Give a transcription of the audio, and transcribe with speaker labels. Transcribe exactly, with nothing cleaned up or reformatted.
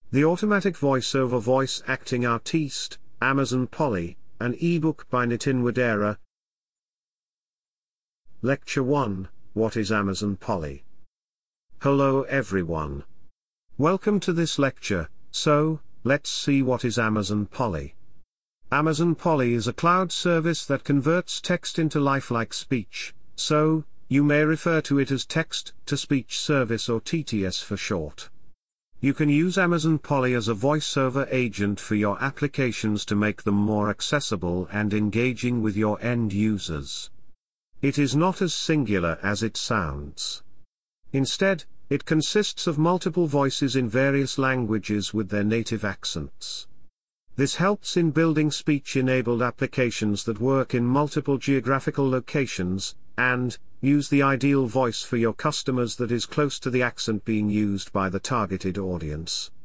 Speaker 1: The Automatic Voiceover Voice Acting Artiste, Amazon Polly, an ebook by Nitin Wadera. Lecture one, What is Amazon Polly? Hello everyone. Welcome to this lecture. So, let's see what is Amazon Polly. Amazon Polly is a cloud service that converts text into lifelike speech, so, you may refer to it as Text-to-Speech Service or T T S for short. You can use Amazon Polly as a voiceover agent for your applications to make them more accessible and engaging with your end users. It is not as singular as it sounds. Instead, it consists of multiple voices in various languages with their native accents. This helps in building speech-enabled applications that work in multiple geographical locations, and use the ideal voice for your customers that is close to the accent being used by the targeted audience.